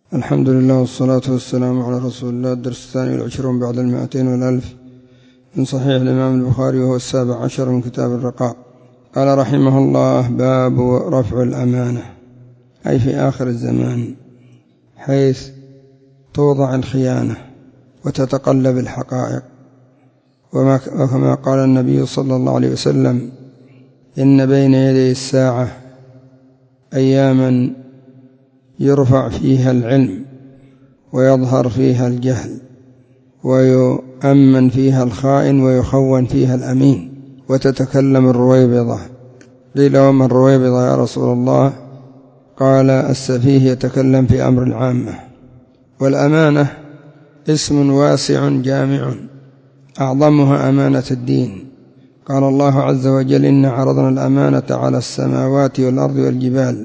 الحمد لله والصلاة والسلام على رسول الله. الدرس 22 بعد 200 من صحيح الإمام البخاري، وهو 17 من كتاب الرقاق. قال رحمه الله: باب رفع الأمانة، أي في آخر الزمان، حيث توضع الخيانة وتتقلب الحقائق، وكما قال النبي صلى الله عليه وسلم: إن بين يدي الساعة أياما يرفع فيها العلم ويظهر فيها الجهل، ويؤمن فيها الخائن ويخون فيها الأمين، وتتكلم الرويبضة. قيل: وما الرويبضة يا رسول الله؟ قال: السفيه يتكلم في أمر العامة. والأمانة اسم واسع جامع، أعظمها أمانة الدين. قال الله عز وجل: إن عرضنا الأمانة على السماوات والأرض والجبال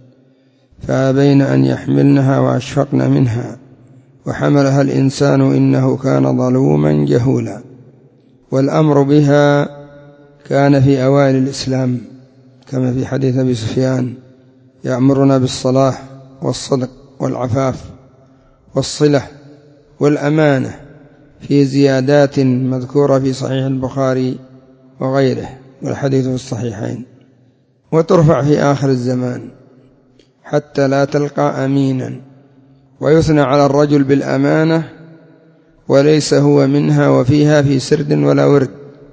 فأبين أن يحملنها وأشفقن منها وحملها الإنسان إنه كان ظلوما جهولا. والأمر بها كان في أوائل الإسلام، كما في حديث أبي سفيان: يأمرنا بالصلاح والصدق والعفاف والصلة والأمانة، في زيادات مذكورة في صحيح البخاري وغيره، والحديث في الصحيحين. وترفع في آخر الزمان حتى لا تلقى أمينا، ويثنى على الرجل بالأمانة وليس هو منها وفيها في سرد ولا ورد.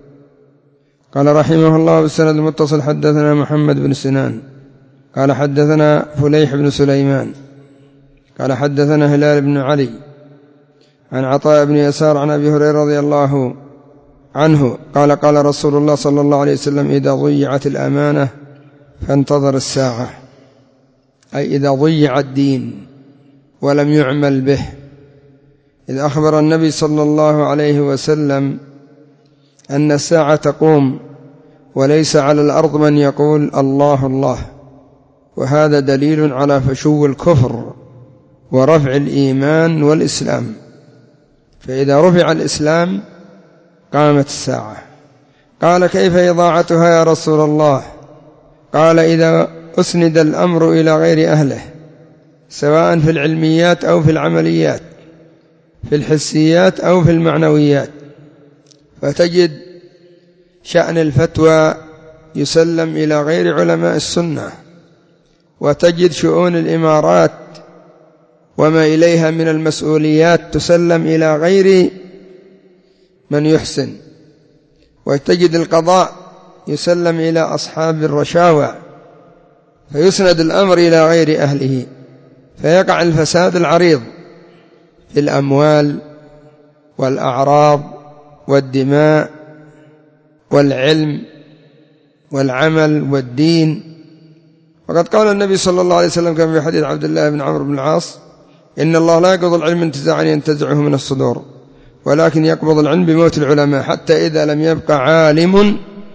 قال رحمه الله: بالسند المتصل حدثنا محمد بن سنان قال حدثنا فليح بن سليمان قال حدثنا هلال بن علي عن عطاء بن يسار عن أبي هريرة رضي الله عنه قال: قال رسول الله صلى الله عليه وسلم: إذا ضيعت الأمانة فانتظر الساعة، أي إذا ضيع الدين ولم يعمل به. إذ أخبر النبي صلى الله عليه وسلم أن الساعة تقوم وليس على الأرض من يقول الله الله، وهذا دليل على فشو الكفر ورفع الإيمان والإسلام. فإذا رفع الإسلام قامت الساعة. قال: كيف إضاعتها يا رسول الله؟ قال: إذا أسند الأمر إلى غير أهله، سواء في العلميات أو في العمليات، في الحسيات أو في المعنويات، فتجد شأن الفتوى يسلم إلى غير علماء السنة، وتجد شؤون الإمارات وما إليها من المسؤوليات تسلم إلى غير من يحسن، وتجد القضاء يسلم إلى أصحاب الرشاوى، فيسند الأمر إلى غير أهله، فيقع الفساد العريض في الأموال والأعراض والدماء والعلم والعمل والدين. وقد قال النبي صلى الله عليه وسلم كما في حديث عبد الله بن عمرو بن العاص: إن الله لا يقبض العلم انتزاعا ينتزعه من الصدور، ولكن يقبض العلم بموت العلماء، حتى إذا لم يبقى عالم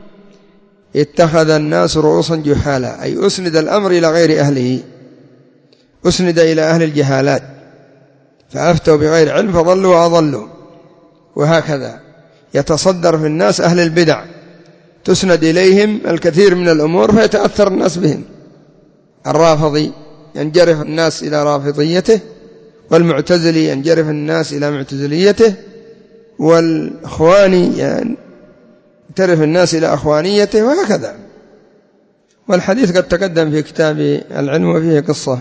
اتخذ الناس رؤوسا جهالا. أي أسند الأمر إلى غير أهله، أسند إلى أهل الجهالات فأفتوا بغير علم فضلوا وأضلوا. وهكذا يتصدر في الناس أهل البدع، تسند إليهم الكثير من الأمور فيتأثر الناس بهم. الرافضي ينجرف الناس إلى رافضيته، والمعتزلي ينجرف الناس إلى معتزليته، والإخواني ينجرف الناس إلى أخوانيته، وهكذا. والحديث قد تقدم في كتاب العلم وفيه قصة.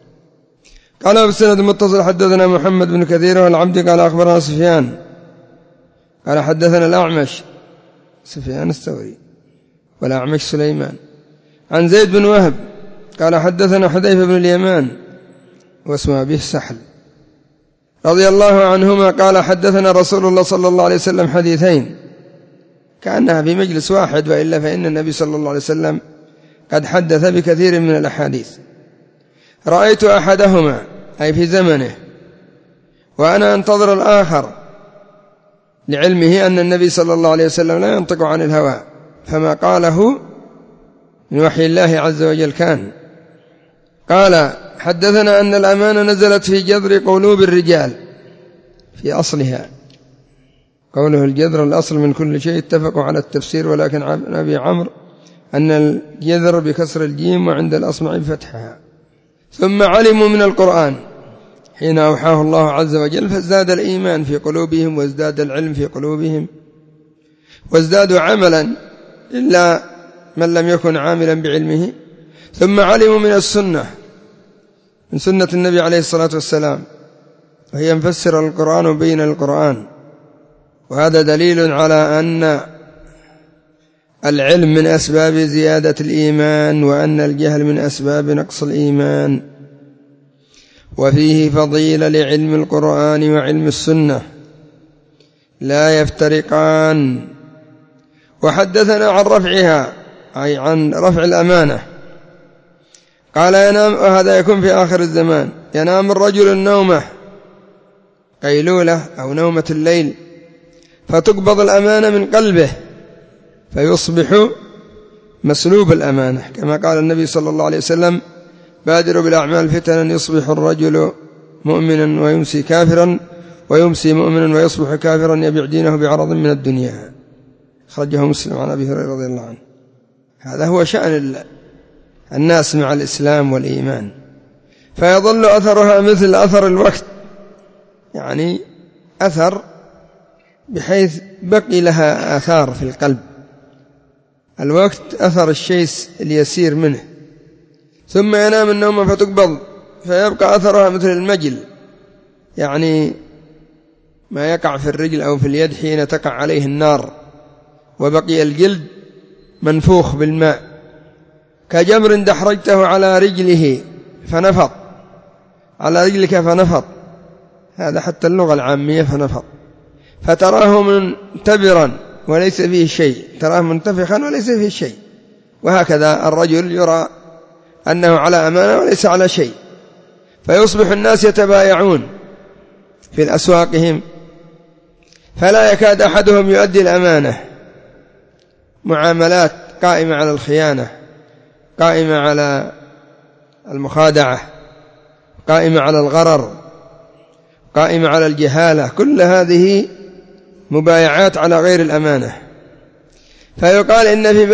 قال: بالسند المتصل حدثنا محمد بن كثير والعبد قال أخبرنا سفيان قال حدثنا الأعمش سفيان الثوري والأعمش سليمان عن زيد بن وهب قال حدثنا حذيفة بن اليمان واسمه أبيه سحل رضي الله عنهما قال: حدثنا رسول الله صلى الله عليه وسلم حديثين كأنها في مجلس واحد، وإلا فإن النبي صلى الله عليه وسلم قد حدث بكثير من الأحاديث. رأيت أحدهما، أي في زمنه، وأنا أنتظر الآخر، لعلمه أن النبي صلى الله عليه وسلم لا ينطق عن الهوى، فما قاله من وحي الله عز وجل كان. قال: حدثنا أن الأمانة نزلت في جذر قلوب الرجال، في أصلها. قوله الجذر الأصل من كل شيء، اتفقوا على التفسير، ولكن عن أبي عمرو أن الجذر بكسر الجيم وعند الأصمع بفتحها. ثم علموا من القرآن حين أوحاه الله عز وجل، فازداد الإيمان في قلوبهم وازداد العلم في قلوبهم وازدادوا عملا، إلا من لم يكن عاملا بعلمه. ثم علموا من السنة، من سنة النبي عليه الصلاة والسلام، وهي مفسر القرآن وبين القرآن. وهذا دليل على أن العلم من أسباب زيادة الإيمان، وأن الجهل من أسباب نقص الإيمان. وفيه فضيلة لعلم القرآن وعلم السنة، لا يفترقان. وحدثنا عن رفعها، أي عن رفع الأمانة. قال ينام، وهذا يكون في آخر الزمان، ينام الرجل النومة قيلولة أو نومة الليل، فتقبض الأمانة من قلبه فيصبح مسلوب الأمانة، كما قال النبي صلى الله عليه وسلم: بادروا بالأعمال فتنا، يصبح الرجل مؤمنا ويمسي كافرا، ويمسي مؤمنا ويصبح كافرا، يبيع دينه بعرض من الدنيا. خرجه مسلم عن أبي هريرة رضي الله عنه. هذا هو شأن الناس مع الإسلام والإيمان، فيظل أثرها مثل أثر الوقت، يعني أثر بحيث بقي لها آثار في القلب. الوقت أثر الشيء اليسير منه، ثم ينام النوم فتقبض، فيبقى أثرها مثل المجل، يعني ما يقع في الرجل أو في اليد حين تقع عليه النار، وبقي الجلد منفوخ بالماء، كجمر دحرجته على رجله فنفض، على رجلك فنفض، هذا حتى اللغة العامية فنفض، فتراه منتبرا وليس فيه شيء، تراه منتفخا وليس فيه شيء. وهكذا الرجل يرى أنه على أمانة وليس على شيء، فيصبح الناس يتبايعون في أسواقهم، فلا يكاد أحدهم يؤدي الأمانة. معاملات قائمة على الخيانة، قائمة على المخادعة، قائمة على الغرر، قائمة على الجهالة، كل هذه مبايعات على غير الأمانة. فيقال إن في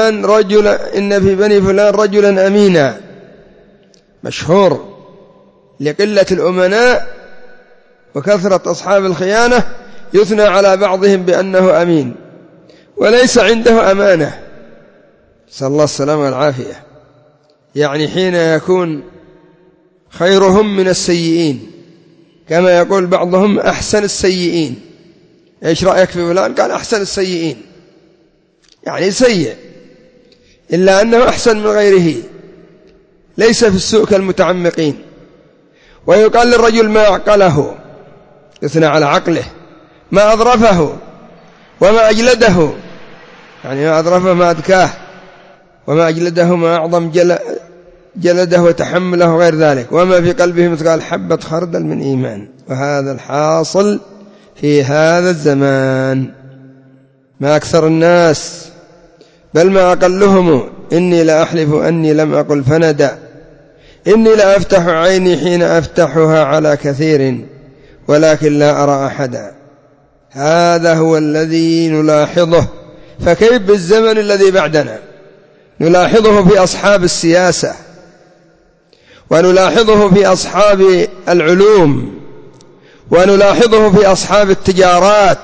بني فلان رجلا أمينا، مشهور لقلة الأمناء وكثرة أصحاب الخيانة، يثنى على بعضهم بأنه أمين وليس عنده أمانة، نسأل الله السلامة والعافية. يعني حين يكون خيرهم من السيئين، كما يقول بعضهم أحسن السيئين. إيش رأيك في فلان؟ قال أحسن السيئين، يعني سيء إلا أنه أحسن من غيره، ليس في السوء كالمتعمقين. ويقال للرجل ما أعقله، يثنى على عقله، ما أظرفه وما أجلده، يعني ما أظرفه ما أذكاه، وما أجلده ما أعظم جلده وتحمله غير ذلك، وما في قلبه مثقال حبة خردل من إيمان. وهذا الحاصل في هذا الزمان، ما أكثر الناس بل ما أقلهم. إني لا أحلف أني لم أقل فندا، إني لا أفتح عيني حين أفتحها على كثير، ولكن لا أرى أحدا. هذا هو الذي نلاحظه. فكيف بالزمن الذي بعدنا؟ نلاحظه في أصحاب السياسة، ونلاحظه في أصحاب العلوم، ونلاحظه في أصحاب التجارات،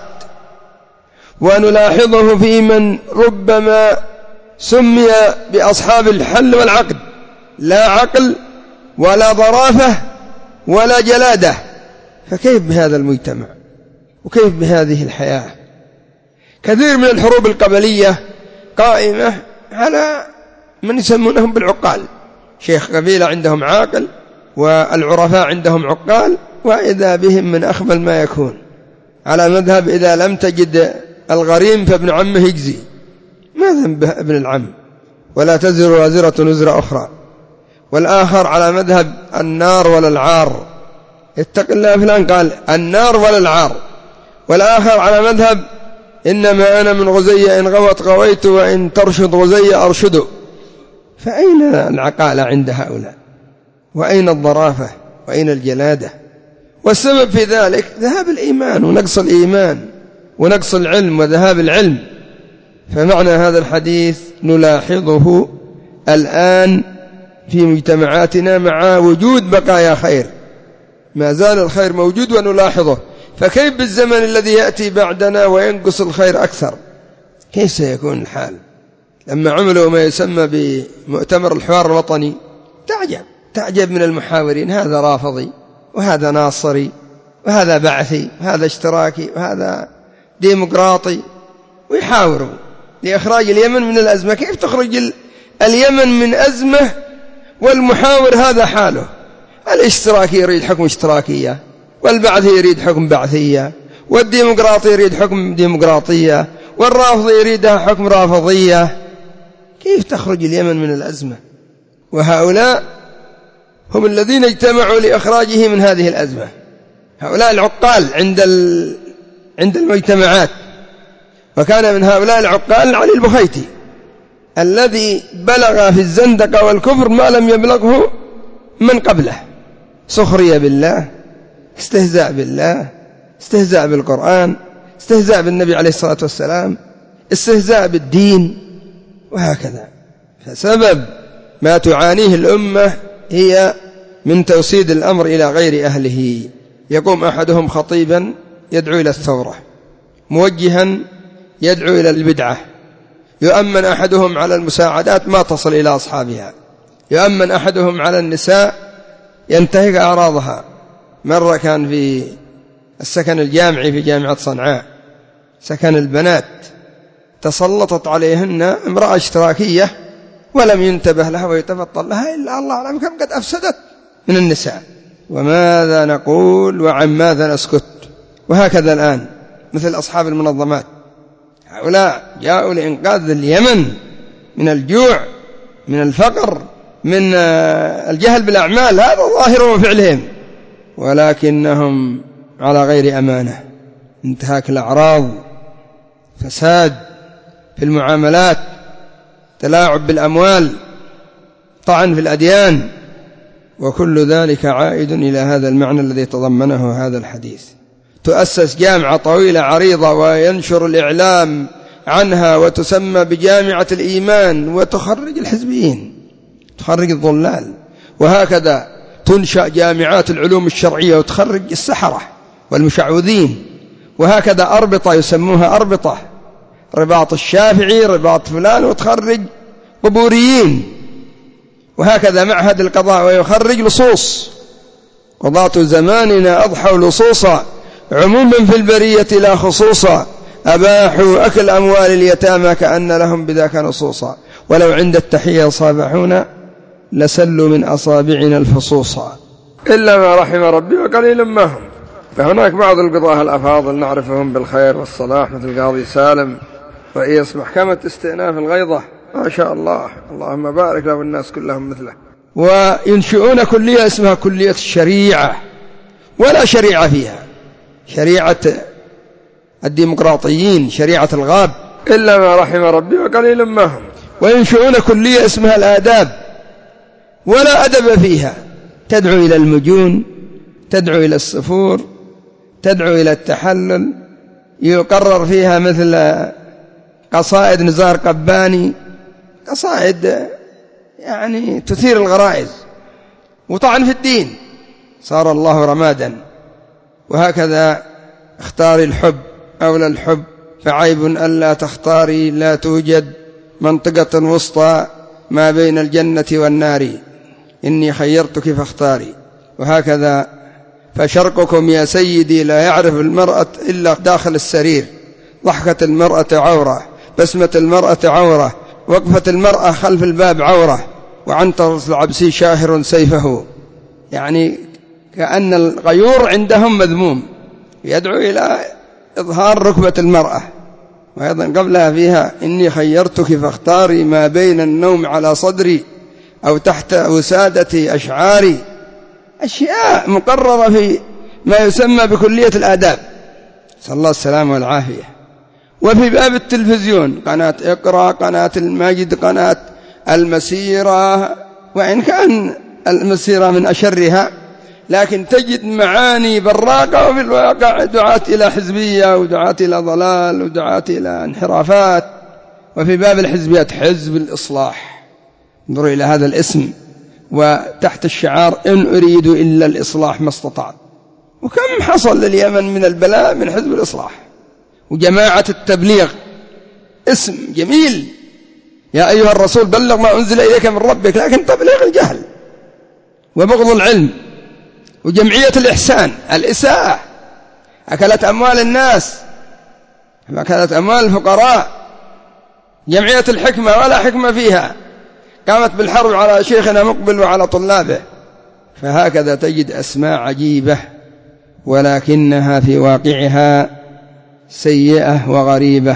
ونلاحظه في من ربما سمي بأصحاب الحل والعقد، لا عقل ولا ظرافة ولا جلادة. فكيف بهذا المجتمع؟ وكيف بهذه الحياة؟ كثير من الحروب القبلية قائمة على من يسمونهم بالعقال، شيخ قبيلة عندهم عاقل، والعرفاء عندهم عقال، وإذا بهم من أخمل ما يكون، على مذهب إذا لم تجد الغريم فابن عمه يجزي. ما ذنب ابن العم؟ ولا تزر وازرة وزر أخرى. والآخر على مذهب النار ولا العار، اتق الله فلان قال النار ولا العار. والآخر على مذهب إنما أنا من غزية، إن غوت غويت، وإن ترشد غزية أرشد. فأين العقالة عند هؤلاء؟ وأين الظرافة؟ وأين الجلادة؟ والسبب في ذلك ذهاب الإيمان ونقص الإيمان ونقص العلم وذهاب العلم. فمعنى هذا الحديث نلاحظه الآن في مجتمعاتنا مع وجود بقايا خير، ما زال الخير موجود ونلاحظه، فكيف بالزمن الذي يأتي بعدنا وينقص الخير أكثر؟ كيف سيكون الحال؟ لما عملوا ما يسمى بمؤتمر الحوار الوطني تعجب من المحاورين، هذا رافضي وهذا ناصري وهذا بعثي وهذا اشتراكي وهذا ديمقراطي، ويحاوروا لإخراج اليمن من الأزمة. كيف تخرج اليمن من أزمة والمحاور هذا حاله؟ الاشتراكي يريد حكم اشتراكية، والبعثي يريد حكم بعثية، والديمقراطي يريد حكم ديمقراطية، والرافضي يريدها حكم رافضية. كيف تخرج اليمن من الأزمة؟ وهؤلاء هم الذين اجتمعوا لإخراجه من هذه الأزمة، هؤلاء العقال عند المجتمعات. وكان من هؤلاء العقال علي البخيتي الذي بلغ في الزندقة والكفر ما لم يبلغه من قبله، سخرية بالله، استهزاء بالله، استهزاء بالقرآن، استهزاء بالنبي عليه الصلاة والسلام، استهزاء بالدين، وهكذا. فسبب ما تعانيه الأمة هي من توسيد الأمر إلى غير أهله. يقوم أحدهم خطيبا يدعو إلى الثورة، موجها يدعو إلى البدعة، يؤمن أحدهم على المساعدات ما تصل إلى أصحابها، يؤمن أحدهم على النساء ينتهك أعراضها. مرة كان في السكن الجامعي في جامعة صنعاء سكن البنات، تسلطت عليهن امرأة اشتراكية ولم ينتبه لها ويتفضل لها إلا الله أعلم كم قد أفسدت من النساء. وماذا نقول وعن ماذا نسكت؟ وهكذا الآن مثل أصحاب المنظمات، هؤلاء جاءوا لإنقاذ اليمن من الجوع، من الفقر، من الجهل بالأعمال، هذا ظاهر فعلهم، ولكنهم على غير أمانة، انتهاك الأعراض، فساد في المعاملات، تلاعب بالأموال، طعن في الأديان، وكل ذلك عائد إلى هذا المعنى الذي تضمنه هذا الحديث. تؤسس جامعة طويلة عريضة وينشر الإعلام عنها وتسمى بجامعة الإيمان وتخرج الحزبيين، تخرج الضلال. وهكذا تنشأ جامعات العلوم الشرعية وتخرج السحرة والمشعوذين. وهكذا أربطة يسموها أربطة، رباط الشافعي، رباط فلان، وتخرج قبوريين. وهكذا معهد القضاء ويخرج لصوص. قضاة زماننا أضحوا لصوصا عموما في البرية لا خصوصا، أباحوا أكل أموال اليتامى كأن لهم بذاك نصوصا، ولو عند التحية صابحونا لسلوا من أصابعنا الفصوصا، إلا ما رحم ربي وقليل ما هم. فهناك بعض القضاة الأفاضل نعرفهم بالخير والصلاح مثل قاضي سالم رئيس محكمة استئناف الغيضة، ما شاء الله، اللهم بارك له والناس كلهم مثله. وينشئون كلية اسمها كلية الشريعة، ولا شريعة فيها، شريعة الديمقراطيين، شريعة الغاب، إلا ما رحم ربي وقليل ما هم. وينشئون كلية اسمها الآداب، ولا أدب فيها، تدعو إلى المجون، تدعو إلى الصفور، تدعو إلى التحلل، يقرر فيها مثل قصائد نزار قباني، قصائد يعني تثير الغرائز، وطعن في الدين، صار الله رمادا. وهكذا اختاري الحب أولى الحب، فعيب ألا تختاري، لا توجد منطقة وسطى ما بين الجنة والنار، إني خيرتك فاختاري. وهكذا فشرقكم يا سيدي لا يعرف المرأة إلا داخل السرير، ضحكة المرأة عورة، بسمة المرأة عورة، وقفة المرأة خلف الباب عورة، وعنتر العبسي شاهر سيفه. يعني كأن الغيور عندهم مذموم، يدعو إلى إظهار ركبة المرأة. وأيضا قبلها فيها إني خيرتك فاختاري ما بين النوم على صدري أو تحت وسادة أشعاري، أشياء مقررة في ما يسمى بكلية الآداب، صلى الله السلامة والعافية. وفي باب التلفزيون قناة اقرأ، قناة المجد، قناة المسيرة، وإن كان المسيرة من أشرها، لكن تجد معاني براقة، وفي الواقع دعاة إلى حزبية، ودعاة إلى ضلال، ودعاة إلى انحرافات. وفي باب الحزبيات حزب الإصلاح، انظروا إلى هذا الاسم، وتحت الشعار إن أريد إلا الإصلاح ما استطعت. وكم حصل لليمن من البلاء من حزب الإصلاح وجماعة التبليغ، اسم جميل، يا أيها الرسول بلغ ما أنزل إليك من ربك، لكن تبليغ الجهل وبغض العلم. وجمعية الإحسان الإساءة، أكلت أموال الناس، أكلت أموال الفقراء. جمعية الحكمة ولا حكمة فيها، قامت بالحرب على شيخنا مقبل وعلى طلابه. فهكذا تجد أسماء عجيبة ولكنها في واقعها سيئة وغريبة.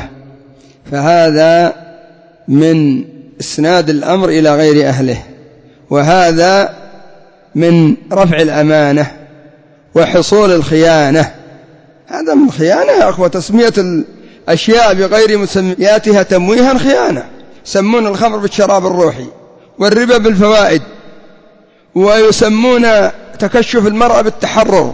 فهذا من إسناد الأمر إلى غير أهله، وهذا من رفع الأمانة وحصول الخيانة. هذا من خيانة يا أخوة، تسمية الأشياء بغير مسمياتها تمويها خيانة. يسمون الخمر بالشراب الروحي، والربا بالفوائد، ويسمون تكشف المرأة بالتحرر،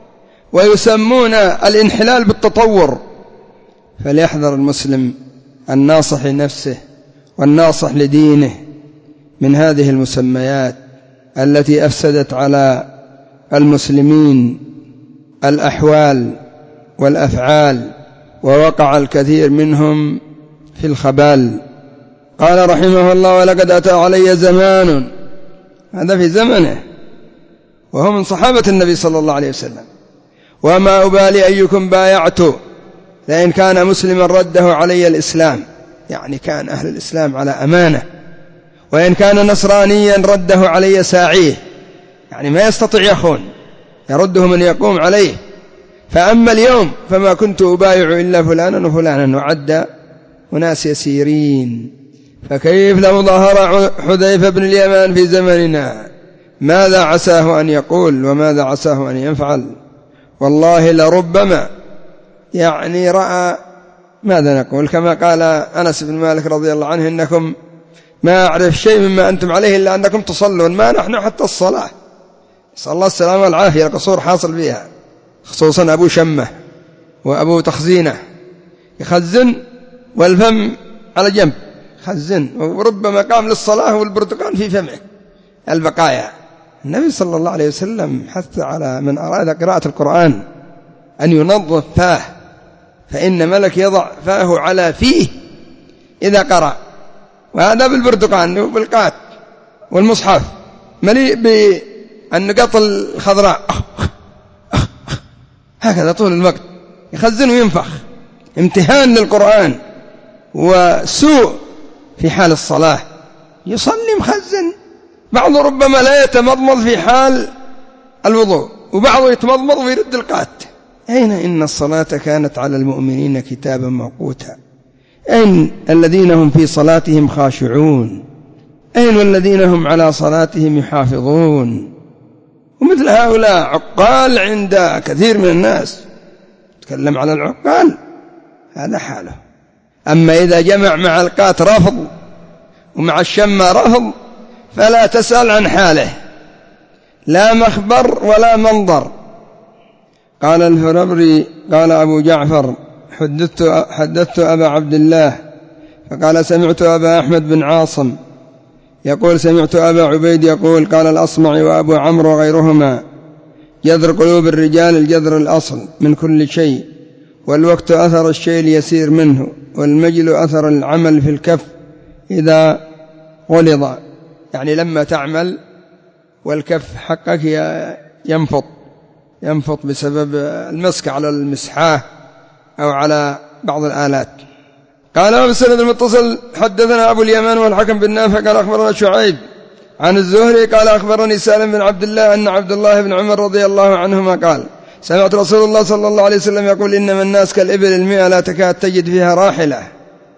ويسمون الانحلال بالتطور. فليحذر المسلم الناصح لنفسه والناصح لدينه من هذه المسميات التي أفسدت على المسلمين الأحوال والأفعال، ووقع الكثير منهم في الخبال. قال رحمه الله: ولقد أتى علي زمان، هذا في زمنه وهو من صحابة النبي صلى الله عليه وسلم، وما أبالي أيكم بايعت لأن كان مسلما رده علي الإسلام، يعني كان أهل الإسلام على أمانة، وإن كان نصرانيا رده علي ساعيه، يعني ما يستطيع يخون، يرده من يقوم عليه. فأما اليوم فما كنت أبايع إلا فلانا وفلانا، وعد وناس يسيرين. فكيف لو ظهر حذيفة بن اليمان في زمننا، ماذا عساه أن يقول وماذا عساه أن يفعل؟ والله لربما يعني رأى، ماذا نقول، كما قال أنس بن مالك رضي الله عنه: إنكم ما أعرف شيء مما أنتم عليه إلا أنكم تصلون، ما نحن حتى الصلاة. صلى الله السلامة والعافية، القصور حاصل بها، خصوصا أبو شمة وأبو تخزينة، يخزن والفم على جنب، خزن، وربما قام للصلاة والبرتقال في فمه البقايا. النبي صلى الله عليه وسلم حث على من أراد قراءة القرآن أن ينظف فاه، فإن ملك يضع فاه على فيه إذا قرأ، وهذا بالبرتقال وبالقات، والمصحف مليء بالنقط الخضراء هكذا طول الوقت، يخزن وينفخ، امتهان للقرآن وسوء في حال الصلاة. يصلي مخزن، بعضه ربما لا يتمضمض في حال الوضوء، وبعضه يتمضمض ويرد القات. أين إن الصلاة كانت على المؤمنين كتابا موقوتا؟ أين الذين هم في صلاتهم خاشعون؟ أين الذين هم على صلاتهم يحافظون؟ ومثل هؤلاء عقال عند كثير من الناس، تكلم على العقال، هذا حاله. أما إذا جمع مع القات رفض ومع الشمة رفض، فلا تسأل عن حاله، لا مخبر ولا منظر. قال الفربري: قال أبو جعفر: حدثت أبا عبد الله، فقال: سمعت أبا أحمد بن عاصم يقول: سمعت أبا عبيد يقول: قال الأصمع وأبو عمرو وغيرهما: جذر قلوب الرجال الجذر الأصل من كل شيء، والوقت أثر الشيء اليسير منه، والمجل أثر العمل في الكف إذا غلظ، يعني لما تعمل والكف حقك ينفط بسبب المسك على المسحاه أو على بعض الآلات. قال: وبالسند المتصل حدثنا أبو اليمان والحكم بن نافع قال أخبرنا شعيب عن الزهري قال أخبرني سالم بن عبد الله أن عبد الله بن عمر رضي الله عنهما قال: سمعت رسول الله صلى الله عليه وسلم يقول: إنما الناس كالإبل 100 لا تكاد تجد فيها راحلة.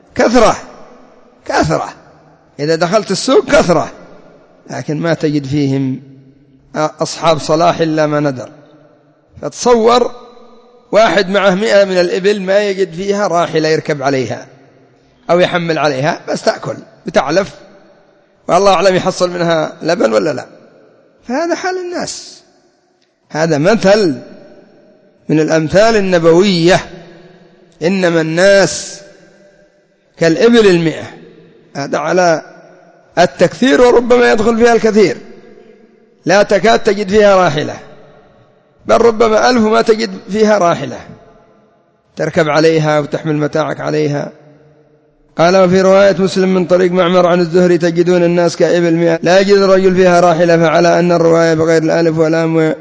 كثرة، إذا دخلت السوق كثرة، لكن ما تجد فيهم أصحاب صلاح إلا ما ندر. فتصور واحد معه 100 من الإبل ما يجد فيها راحلة يركب عليها أو يحمل عليها، بس تأكل بتعلف، والله أعلم يحصل منها لبن ولا لا. فهذا حال الناس، هذا مثل من الأمثال النبوية: إنما الناس كالإبل 100. هذا على التكثير، وربما يدخل فيها الكثير، لا تكاد تجد فيها راحلة، بل ربما 1000 ما تجد فيها راحلة تركب عليها وتحمل متاعك عليها. قال وفي رواية مسلم من طريق معمر عن الزهري تجدون الناس كإبل 100 لا يجد الرجل فيها راحلة، فعلى أن الرواية بغير الألف واللام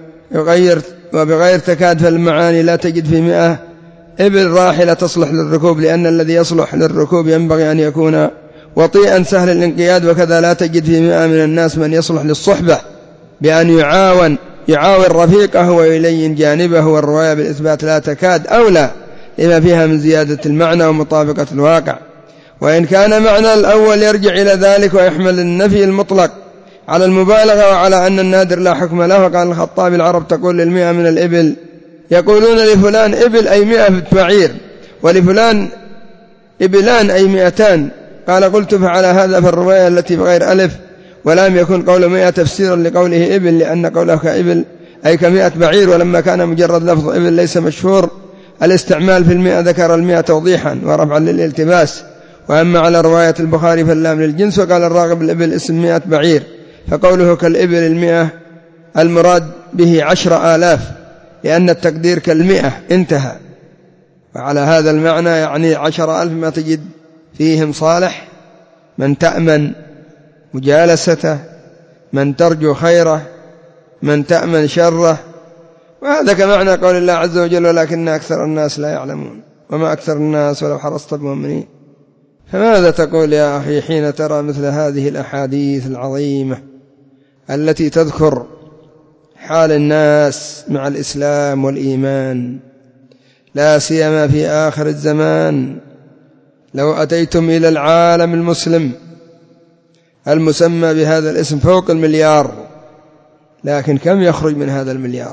وبغير تكاد، فالمعاني لا تجد في 100 إبل راحلة تصلح للركوب، لأن الذي يصلح للركوب ينبغي أن يكون وطيئا سهل الانقياد، وكذا لا تجد في 100 من الناس من يصلح للصحبة بأن يعاون رفيقه ويلين جانبه. والرواية بالإثبات لا تكاد أولى لما فيها من زيادة المعنى ومطابقة الواقع، وإن كان معنى الأول يرجع إلى ذلك ويحمل النفي المطلق على المبالغة وعلى أن النادر لا حكم له. وقال الخطابي العرب تقول لل100 من الإبل، يقولون لفلان إبل أي 100 بعير، ولفلان إبلان أي 200. قال قلت فعلى هذا في الرواية التي بغير ألف ولم يكن قول 100 تفسيرا لقوله إبل، لأن قوله كإبل أي ك100 بعير، ولما كان مجرد لفظ إبل ليس مشهور الاستعمال في 100 ذكر 100 توضيحا ورفعا للالتباس. وأما على رواية البخاري فاللام للجنس. وقال الراغب الإبل اسم 100 بعير، فقوله كالإبل 100 المراد به 10,000، لأن التقدير كال100 انتهى. وعلى هذا المعنى يعني 10,000 ما تجد فيهم صالح، من تأمن مجالسته، من ترجو خيره، من تأمن شره. وهذا كمعنى قول الله عز وجل ولكن أكثر الناس لا يعلمون وما أكثر الناس ولو حرصت بمؤمنين. فماذا تقول يا أخي حين ترى مثل هذه الأحاديث العظيمة التي تذكر حال الناس مع الإسلام والإيمان، لا سيما في آخر الزمان؟ لو أتيتم إلى العالم المسلم المسمى بهذا الاسم فوق 1,000,000,000، لكن كم يخرج من هذا 1,000,000,000؟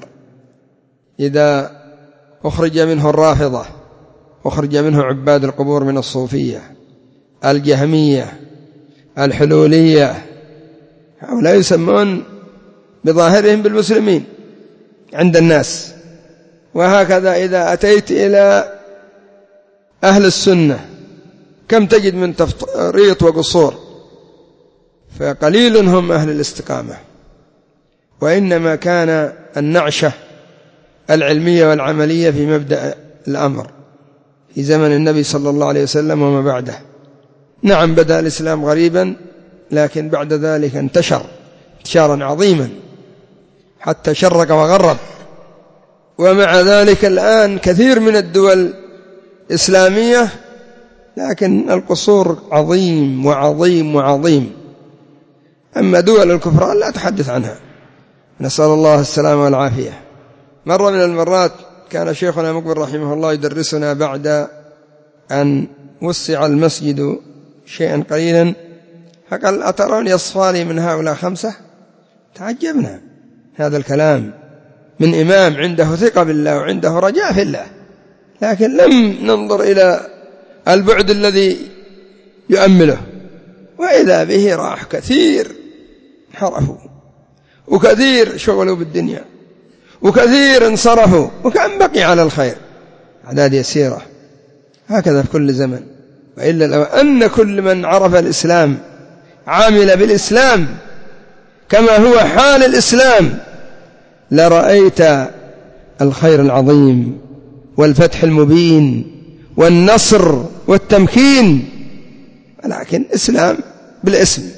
إذا أخرج منه الرافضة، أخرج منه عباد القبور من الصوفية، الجهمية، الحلولية، هؤلاء يسمون بظاهرهم بالمسلمين عند الناس. وهكذا إذا أتيت إلى أهل السنة كم تجد من تفريط وقصور، فقليل هم أهل الاستقامة. وإنما كان النعشة العلمية والعملية في مبدأ الأمر في زمن النبي صلى الله عليه وسلم وما بعده. نعم بدأ الإسلام غريبا، لكن بعد ذلك انتشر انتشارا عظيما حتى شرق وغرب. ومع ذلك الآن كثير من الدول إسلامية، لكن القصور عظيم وعظيم وعظيم. أما دول الكفران لا تحدث عنها، نسأل الله السلامة والعافية. مرة من المرات كان شيخنا مقبل رحمه الله يدرسنا بعد أن وسع المسجد شيئا قليلا، فقال أترون يصفالي من هؤلاء 5؟ تعجبنا هذا الكلام من إمام عنده ثقة بالله وعنده رجاء في الله، لكن لم ننظر إلى البعد الذي يؤمله، وإذا به راح كثير حرفوا، وكثير شغلوا بالدنيا، وكثير انصرفوا، وكان بقي على الخير أعداد يسيرة. هكذا في كل زمن. وإلا لو أن كل من عرف الإسلام عامل بالإسلام كما هو حال الإسلام لرأيت الخير العظيم والفتح المبين والنصر والتمكين. ولكن إسلام بالاسم،